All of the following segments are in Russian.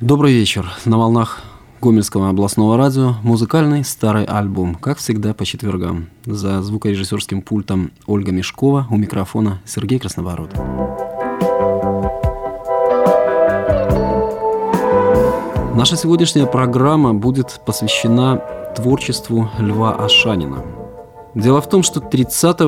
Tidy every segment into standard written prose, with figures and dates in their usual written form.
Добрый вечер. На волнах Гомельского областного радио музыкальный старый альбом, как всегда по четвергам. За звукорежиссерским пультом Ольга Мешкова, у микрофона Сергей Красноворот. Наша сегодняшняя программа будет посвящена творчеству Льва Ашанина. Дело в том, что 30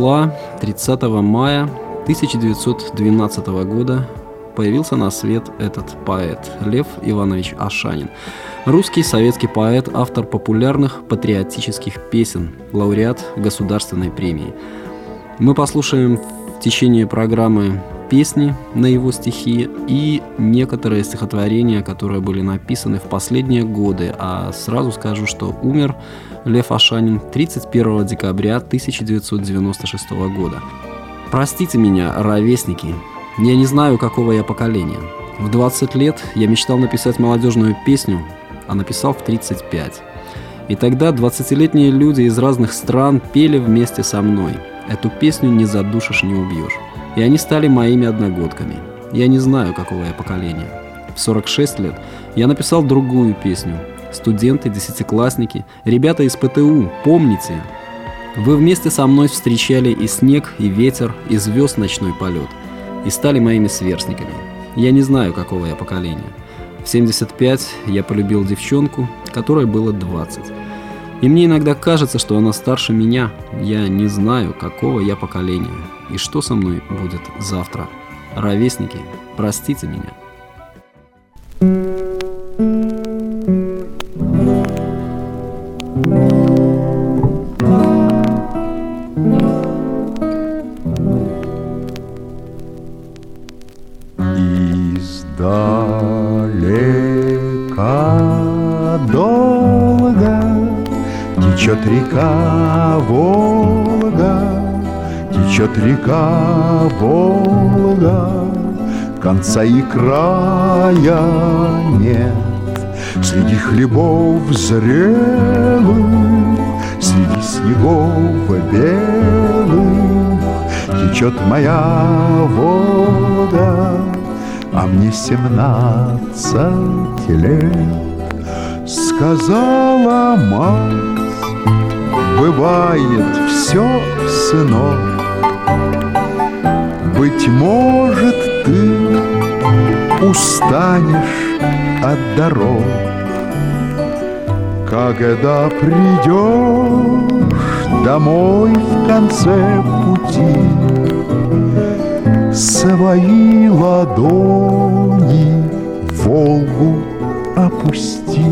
мая 1912 года появился на свет этот поэт Лев Иванович Ашанин. Русский советский поэт, автор популярных патриотических песен, лауреат Государственной премии. Мы послушаем в течение программы песни на его стихи и некоторые стихотворения, которые были написаны в последние годы. А сразу скажу, что умер Лев Ашанин 31 декабря 1996 года. Простите меня, ровесники, я не знаю, какого я поколения. В 20 лет я мечтал написать молодежную песню, а написал в 35. И тогда 20-летние люди из разных стран пели вместе со мной. Эту песню не задушишь, не убьешь. И они стали моими одногодками. Я не знаю, какого я поколения. В 46 лет я написал другую песню. Студенты, десятиклассники, ребята из ПТУ, помните? Вы вместе со мной встречали и снег, и ветер, и звезд ночной полет. И стали моими сверстниками. Я не знаю, какого я поколения. В 75 я полюбил девчонку, которой было 20. И мне иногда кажется, что она старше меня. Я не знаю, какого я поколения. И что со мной будет завтра. Ровесники, простите меня. Издалека долго течет река Волга, течет река Волга, конца и края нет. Среди хлебов зрелых, среди снегов белых течет моя вода, а мне 17 лет. Сказала мать: бывает все, сынок, быть может, ты устанешь от дорог, когда придешь домой в конце пути, свои ладони в Волгу опусти.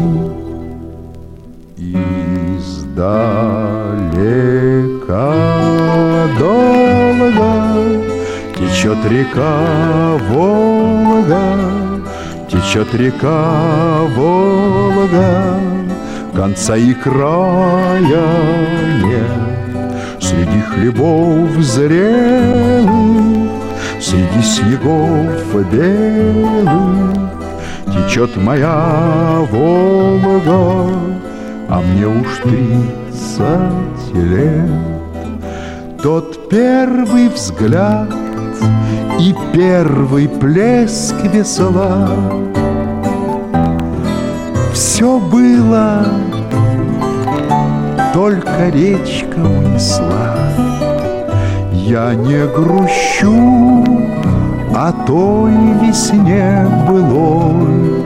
Издалека долго течет река Волга, течет река Волга, конца и края нет. Среди хлебов зрелых, среди снегов белых течет моя Волга, а мне уж 30 лет. Тот первый взгляд и первый плеск весла, все было, только речка унесла. Я не грущу о той весне былой,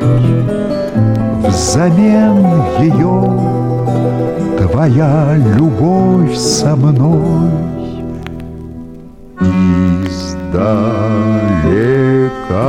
взамен ее твоя любовь со мной. Издалека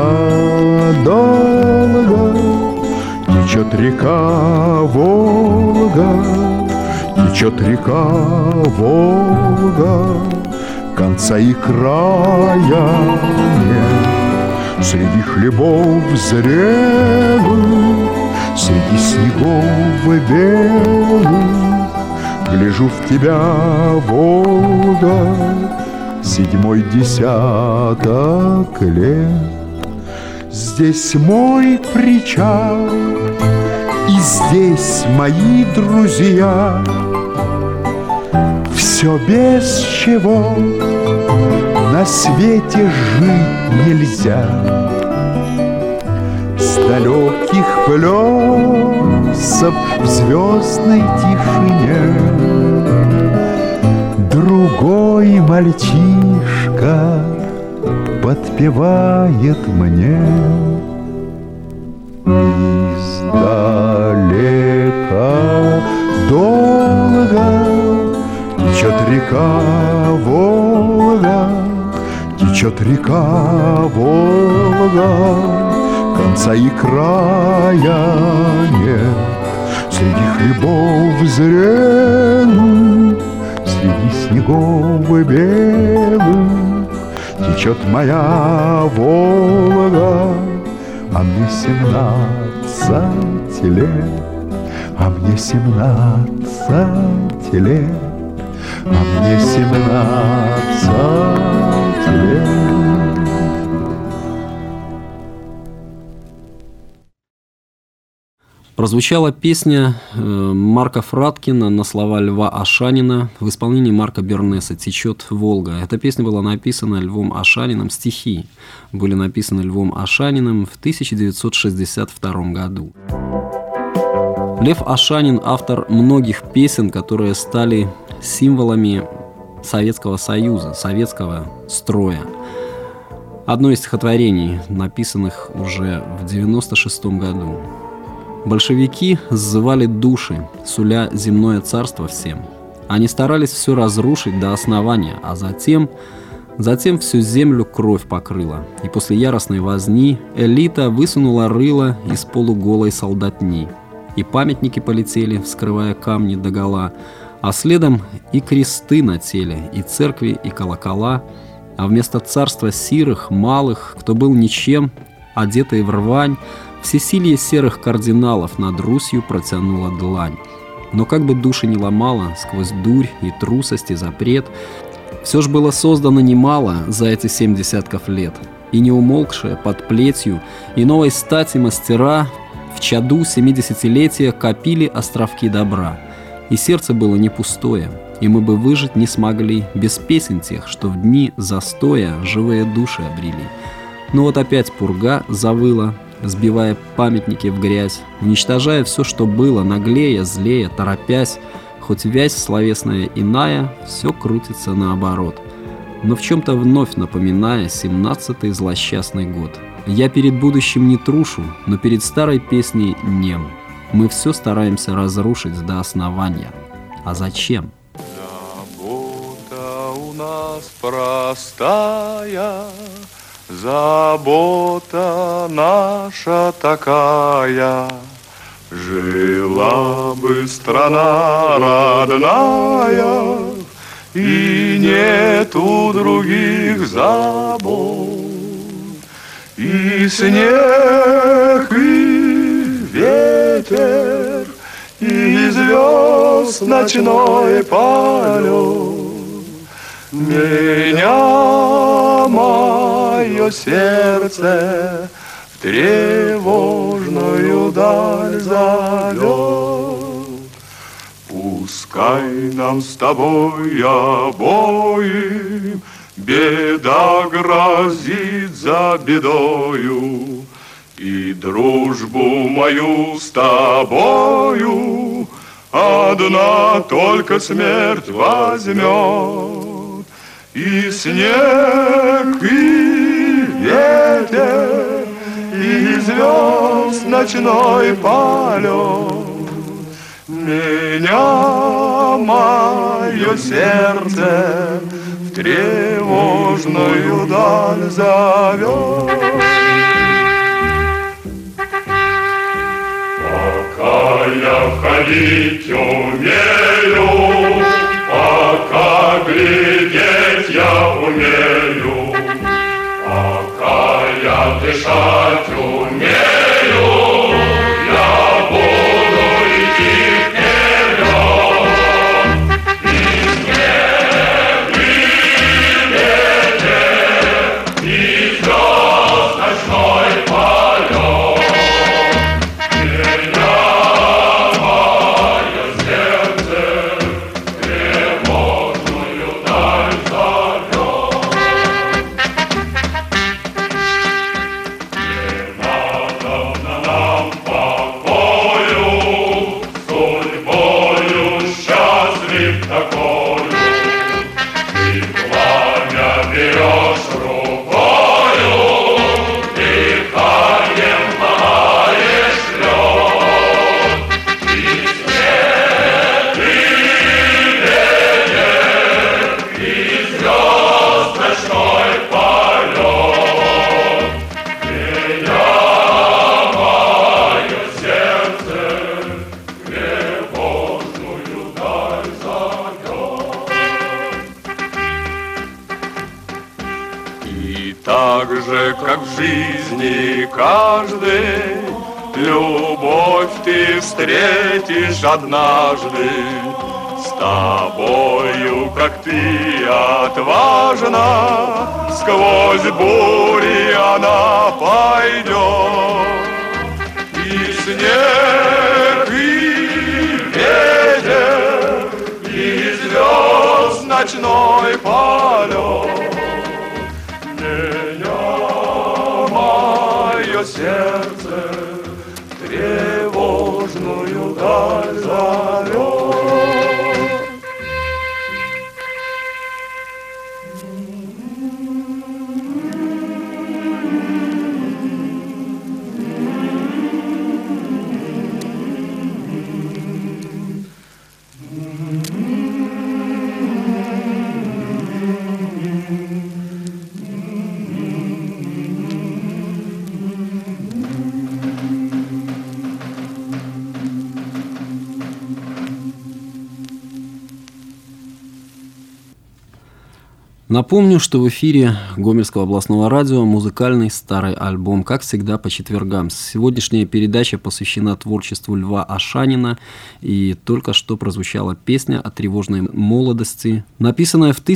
долго течет река Волга, течет река Волга, конца и края нет. Среди хлебов зрелых, среди снегов белых гляжу в тебя, Волга, 7-й десяток лет. Здесь мой причал, и здесь мои друзья. Все, без чего на свете жить нельзя. С далеких плесов в звездной тишине. Другой мальчишка подпевает мне. Издалека долго течет река Волга, течет река Волга, конца и края нет. Среди хлебов зреных, среди снегов белых течет моя Волга. А мне 17 лет, а мне 17 лет, а мне 17 лет. Прозвучала песня Марка Фраткина на слова Льва Ашанина в исполнении Марка Бернеса «Течет Волга». Эта песня была написана Львом Ашаниным, стихи были написаны Львом Ашаниным в 1962 году. Лев Ашанин – автор многих песен, которые стали символами Советского Союза, советского строя. Одно из стихотворений, написанных уже в 1996 году. Большевики сзывали души, суля земное царство всем. Они старались все разрушить до основания, а затем всю землю кровь покрыла. И после яростной возни элита высунула рыло из полуголой солдатни. И памятники полетели, вскрывая камни догола, а следом и кресты на теле, и церкви, и колокола. А вместо царства сирых, малых, кто был ничем, одетые в рвань, всесилье серых кардиналов над Русью протянула длань. Но как бы души не ломала, сквозь дурь и трусость и запрет, все ж было создано немало за эти 7 десятков лет. И не умолкшие под плетью и новой стати мастера в чаду 70-летия копили островки добра. И сердце было не пустое, и мы бы выжить не смогли без песен тех, что в дни застоя живые души обрели. Но вот опять пурга завыла, сбивая памятники в грязь, уничтожая все, что было, наглее, злее, торопясь, хоть вязь словесная иная, все крутится наоборот. Но в чем-то вновь напоминая 17-й злосчастный год. Я перед будущим не трушу, но перед старой песней нем. Мы все стараемся разрушить до основания. А зачем? Забота у нас простая, забота наша такая. Жила бы страна родная, и нету других забот. И снег, и ветер, и звезд ночной полет. Меня мое сердце в тревожную даль зовет. Пускай нам с тобой обоим беда грозит за бедою, и дружбу мою с тобою одна только смерть возьмет. И снег, и ветер, и звезд ночной полет. Меня мое сердце в тревожную даль зовет. Пока я ходить умею, пока глядеть я умею, пока я дышать умею, я буду идти вперед. И снег, и ветер, и звезд ночной полет. Меня мое сердце Так же, как в жизни каждый, любовь ты встретишь однажды. С тобою, как ты отважна, сквозь бури она пойдет. И снег, и ветер, и звезд ночной полет. Меня мое сердце тревожную даль зовет. Напомню, что в эфире Гомельского областного радио музыкальный старый альбом, как всегда, по четвергам. Сегодняшняя передача посвящена творчеству Льва Ашанина, и только что прозвучала песня о тревожной молодости, написанная в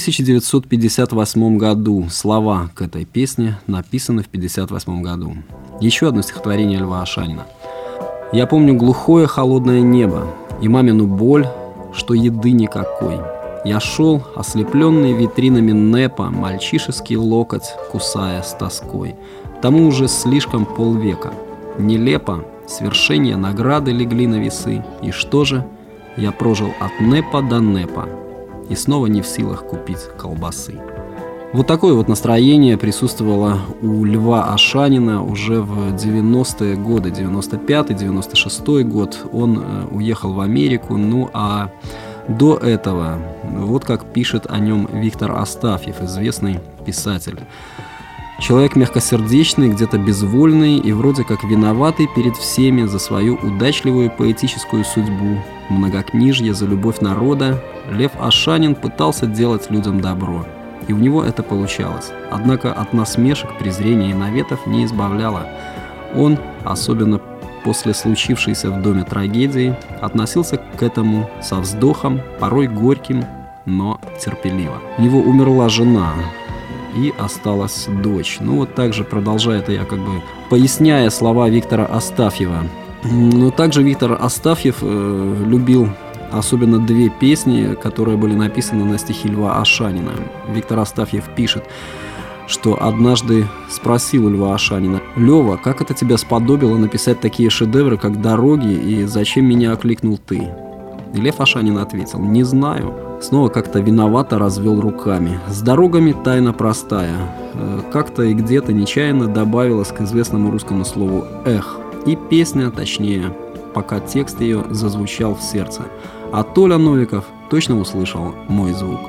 1958 году. Слова к этой песне написаны в 1958 году. Еще одно стихотворение Льва Ашанина. «Я помню глухое холодное небо и мамину боль, что еды никакой. Я шел, ослепленный витринами НЭПа, мальчишеский локоть, кусая с тоской. Тому уже слишком полвека. Нелепо, свершения награды легли на весы. И что же? Я прожил от НЭПа до НЭПа. И снова не в силах купить колбасы». Вот такое вот настроение присутствовало у Льва Ашанина уже в 90-е годы, 95-й, 96-й год. Он уехал в Америку, ну а до этого, вот как пишет о нем Виктор Астафьев, известный писатель. Человек мягкосердечный, где-то безвольный и вроде как виноватый перед всеми за свою удачливую поэтическую судьбу. Многокнижье за любовь народа. Лев Ашанин пытался делать людям добро. И у него это получалось. Однако от насмешек, презрения и наветов не избавляло. Он, особенно после случившейся в доме трагедии, относился к этому со вздохом, порой горьким, но терпеливо. У него умерла жена, и осталась дочь. Ну вот так же, продолжая это, я как бы поясняя слова Виктора Астафьева. Но также Виктор Астафьев любил особенно две песни, которые были написаны на стихи Льва Ашанина. Виктор Астафьев пишет, что однажды спросил у Льва Ашанина: «Лёва, как это тебя сподобило написать такие шедевры, как «Дороги», и зачем меня окликнул ты?» И Лев Ашанин ответил: «Не знаю». Снова как-то виновато развел руками. С дорогами тайна простая. Как-то и где-то нечаянно добавилось к известному русскому слову «эх». И песня, точнее, пока текст ее зазвучал в сердце. А Толя Новиков точно услышал мой звук.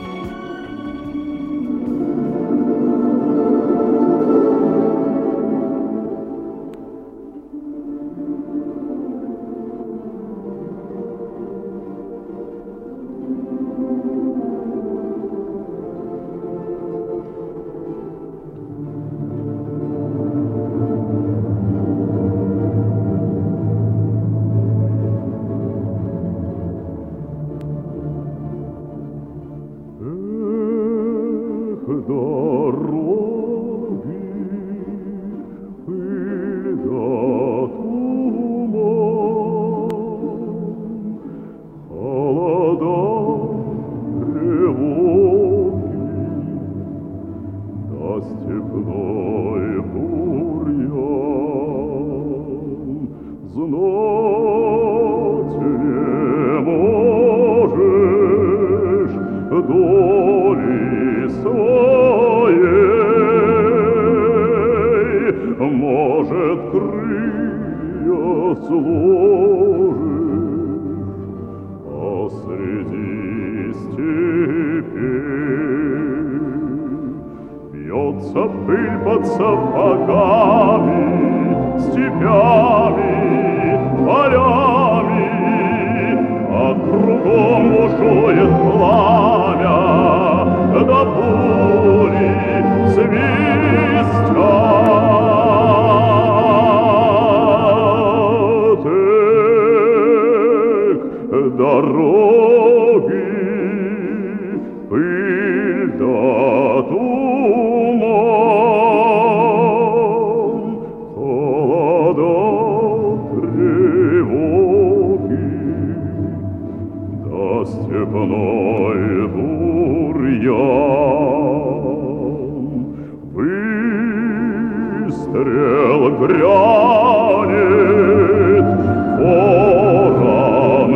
Пыль под сапогами, степями, полями, а кругом бушует пламя, до бури свистят. дороги, пыль да туман, холода, тревоги, да степной бурьян. Выстрел грянет, ворон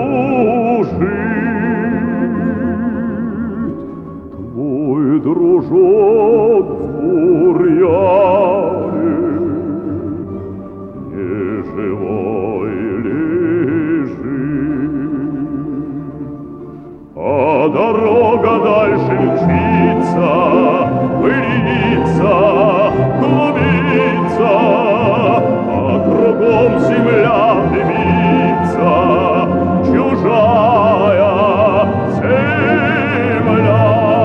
кружит, твой дружок в бурьяне неживой лежит. А дорога дальше мчится, пылится, клубится, а кругом земля дымится, чужая земля.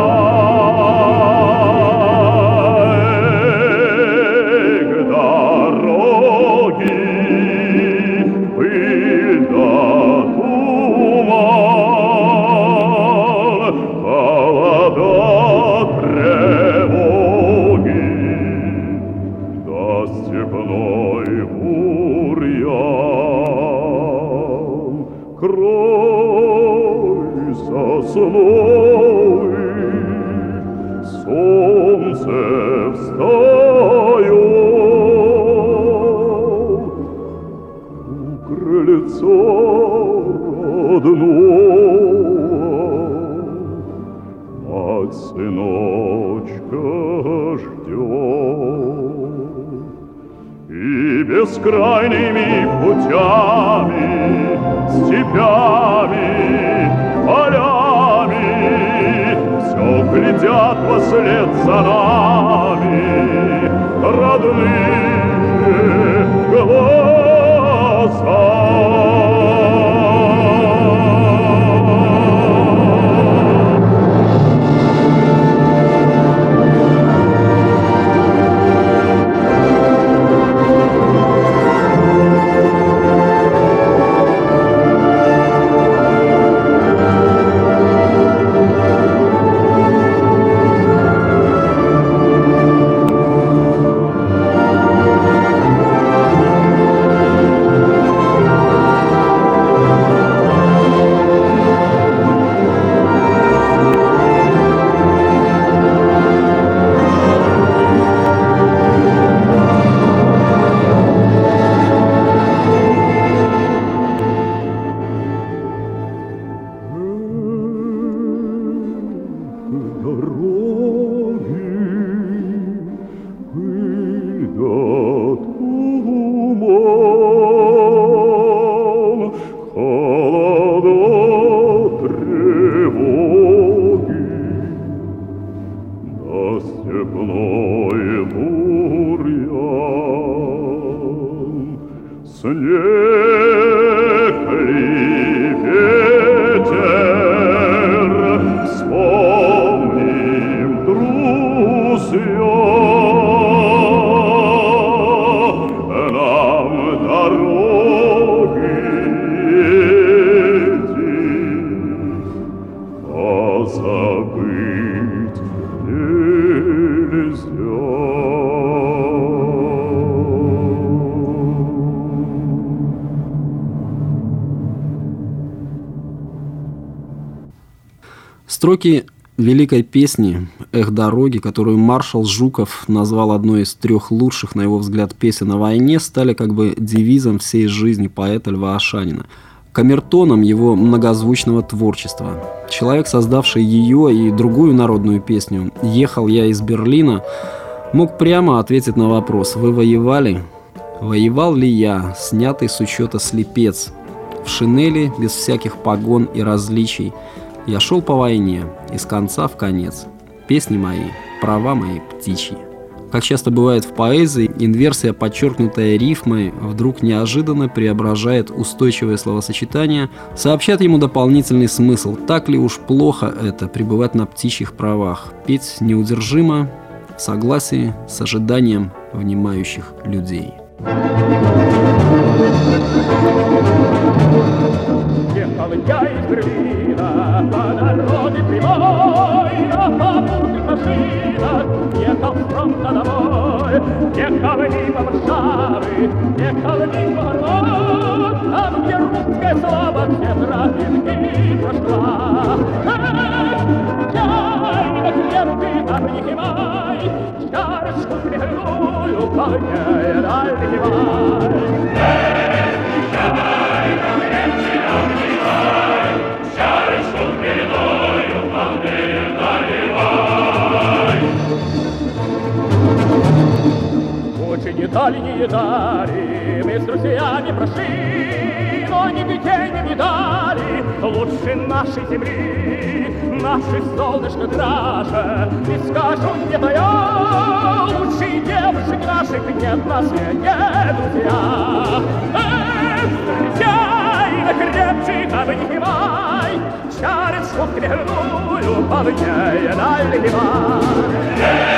К дороге пыль да туман, холода, тревоги, да степной бурьян. Край сосновый, солнце встает, у крыльца родного мать сыночка ждет. И бескрайними путями, степями, полями все глядят вслед за нами родные глаза. Строки великой песни «Эх, дороги», которую маршал Жуков назвал одной из 3 лучших, на его взгляд, песен о войне, стали как бы девизом всей жизни поэта Льва Ашанина, камертоном его многозвучного творчества. Человек, создавший ее и другую народную песню «Ехал я из Берлина», мог прямо ответить на вопрос: «Вы воевали?» Воевал ли я, снятый с учета слепец, в шинели, без всяких погон и различий? Я шел по войне, из конца в конец. Песни мои, права мои птичьи. Как часто бывает в поэзии, инверсия, подчеркнутая рифмой, вдруг неожиданно преображает устойчивое словосочетание, сообщает ему дополнительный смысл. Так ли уж плохо это, пребывать на птичьих правах, петь неудержимо, в согласии с ожиданием внимающих людей. Ехал Берлина по дороге прямой, на попутных машинах ехал с фронта домой. Ехал мимо Варшавы, ехал мимо Орлов, там, где русская слава все тропинки прошла. Чайно крепкий дальний май, чарочку хмельную полнее дальний май. Очень дальние дали мы с друзьями прошли, но нигде не видали лучше нашей земли. Наши солнышко драже, не скажу, где-то я, лучшие девушек наших нет на свете, друзья. Встречай, накрепче обнимай, чарочку хмельную полнее наливай.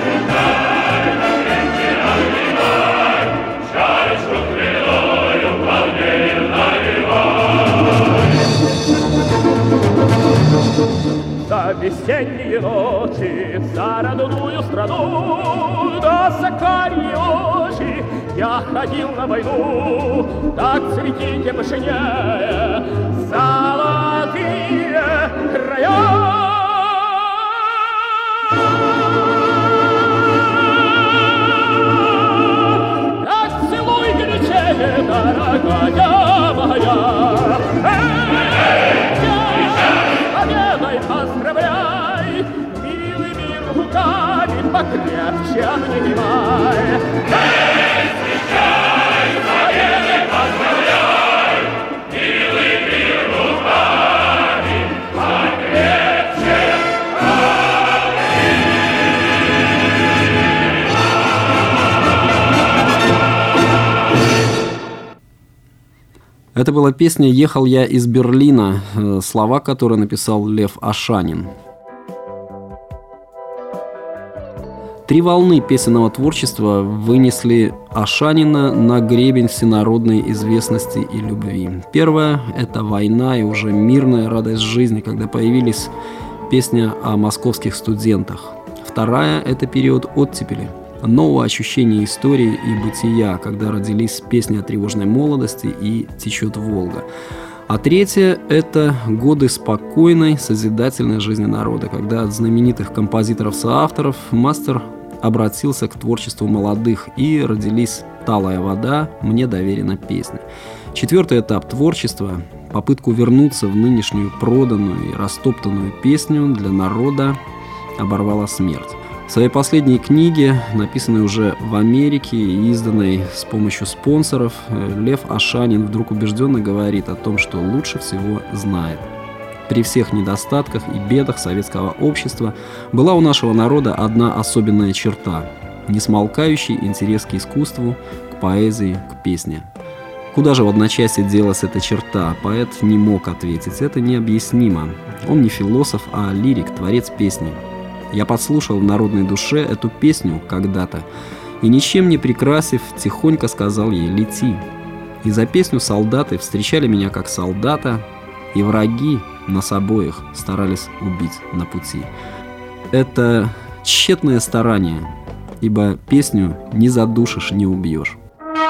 За весенние ночи, за родную страну, до Сакарии очи я ходил на войну. Так цветите пышнее золотые края. Так целуй горячее, дорогая моя. Поздравляй, милыми руками покрепче обнимай. Встречай, победой поздравляй, милыми руками покрепче обнимай. Это была песня «Ехал я из Берлина», слова которой написал Лев Ашанин. Три волны песенного творчества вынесли Ашанина на гребень всенародной известности и любви. Первая – это война и уже мирная радость жизни, когда появились песни о московских студентах. Вторая – это период оттепели, нового ощущения истории и бытия, когда родились песни о тревожной молодости и «Течет Волга». А третье – это годы спокойной, созидательной жизни народа, когда от знаменитых композиторов-соавторов мастер обратился к творчеству молодых, и родились «Талая вода», «Мне доверена песня». Четвертый этап творчества – попытку вернуться в нынешнюю проданную и растоптанную песню для народа оборвала смерть. В своей последней книге, написанной уже в Америке и изданной с помощью спонсоров, Лев Ашанин вдруг убежденно говорит о том, что лучше всего знает. При всех недостатках и бедах советского общества была у нашего народа одна особенная черта – несмолкающий интерес к искусству, к поэзии, к песне. Куда же в одночасье делась эта черта? Поэт не мог ответить. Это необъяснимо. Он не философ, а лирик, творец песни. Я подслушал в народной душе эту песню когда-то и, ничем не прикрасив, тихонько сказал ей «Лети». И за песню солдаты встречали меня как солдата, и враги нас обоих старались убить на пути. Это тщетное старание, ибо песню не задушишь, не убьешь.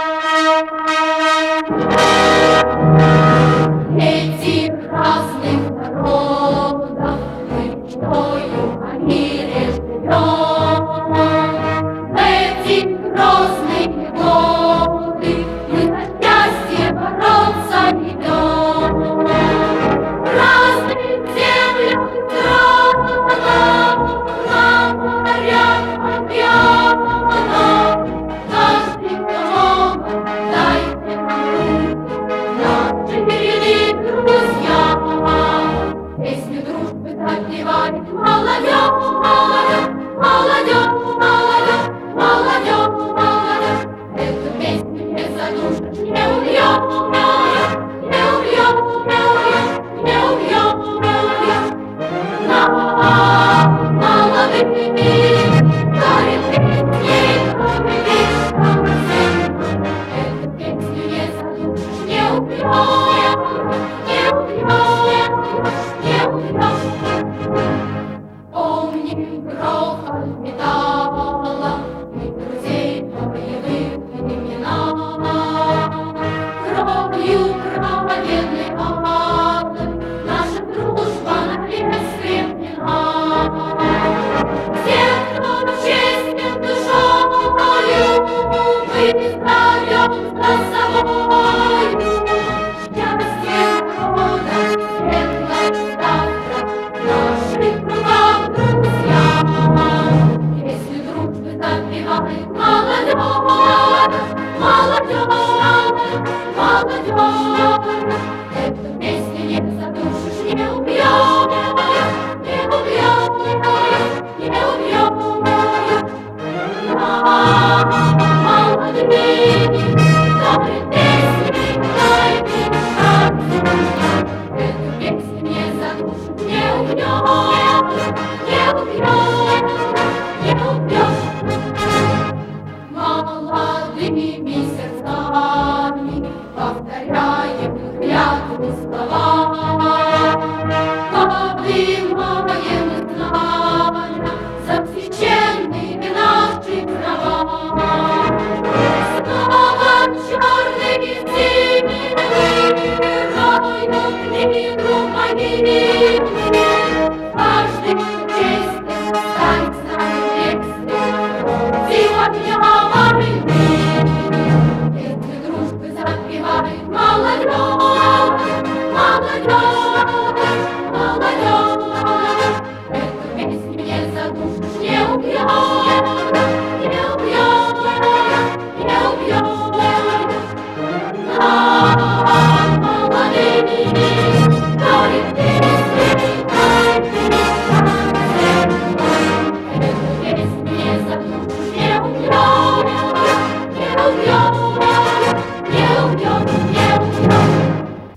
Этих разных народов мечтою о мире живем. В эти грозные годы мы за счастье бороться идем. В разных землях и странах, на морях, океанах, каждый обещают миру могилы. Каждый честный станет с нами вместе, сегодня войны. Этой дружбы запевает молодежь, молодежь, молодежь. Эту песню не задушишь, не убьешь, не убьешь, не убьешь. Нам молодые, дарит песни, эту песню не задушишь, не убьешь, не убьешь, не убьешь, не убьешь.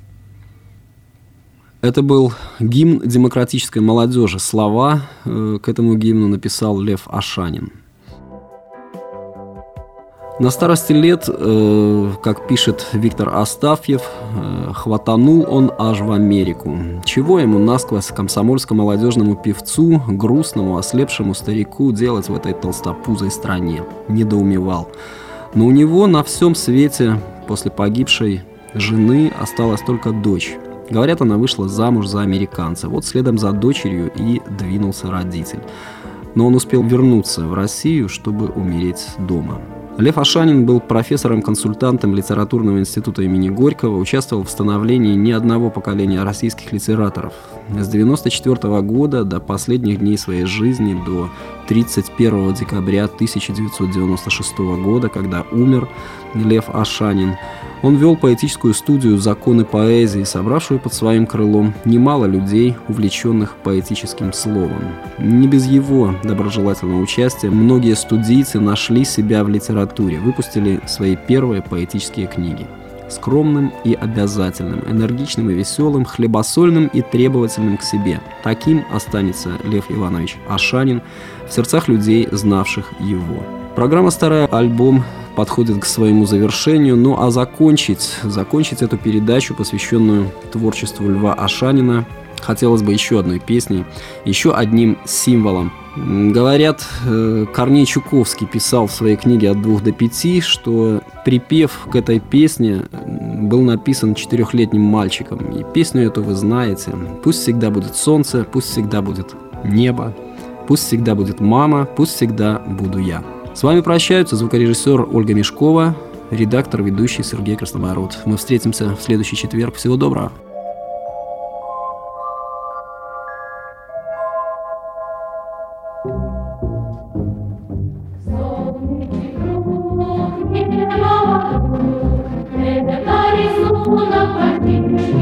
Это был гимн демократической молодежи. Слова к этому гимну написал Лев Ашанин. На старости лет, как пишет Виктор Астафьев, хватанул он аж в Америку. Чего ему насквозь комсомольско-молодежному певцу, грустному, ослепшему старику делать в этой толстопузой стране? Недоумевал. Но у него на всем свете после погибшей жены осталась только дочь. Говорят, она вышла замуж за американца. Вот следом за дочерью и двинулся родитель. Но он успел вернуться в Россию, чтобы умереть дома. Лев Ашанин был профессором-консультантом Литературного института имени Горького, участвовал в становлении ни одного поколения российских литераторов. С 1994 года до последних дней своей жизни, до 31 декабря 1996 года, когда умер Лев Ашанин, он вел поэтическую студию «Законы поэзии», собравшую под своим крылом немало людей, увлеченных поэтическим словом. Не без его доброжелательного участия многие студийцы нашли себя в литературе, выпустили свои первые поэтические книги. Скромным и обязательным, энергичным и веселым, хлебосольным и требовательным к себе. Таким останется Лев Иванович Ашанин в сердцах людей, знавших его. Программа «Старый альбом» подходит к своему завершению, ну а закончить эту передачу, посвященную творчеству Льва Ашанина, хотелось бы еще одной песней, еще одним символом. Говорят, Корней Чуковский писал в своей книге «От 2 до 5», что припев к этой песне был написан 4-летним мальчиком. И песню эту вы знаете. Пусть всегда будет солнце, пусть всегда будет небо, пусть всегда будет мама, пусть всегда буду я. С вами прощаются звукорежиссер Ольга Мешкова, редактор, ведущий Сергей Краснобород. Мы встретимся в следующий четверг. Всего доброго. Это рисунок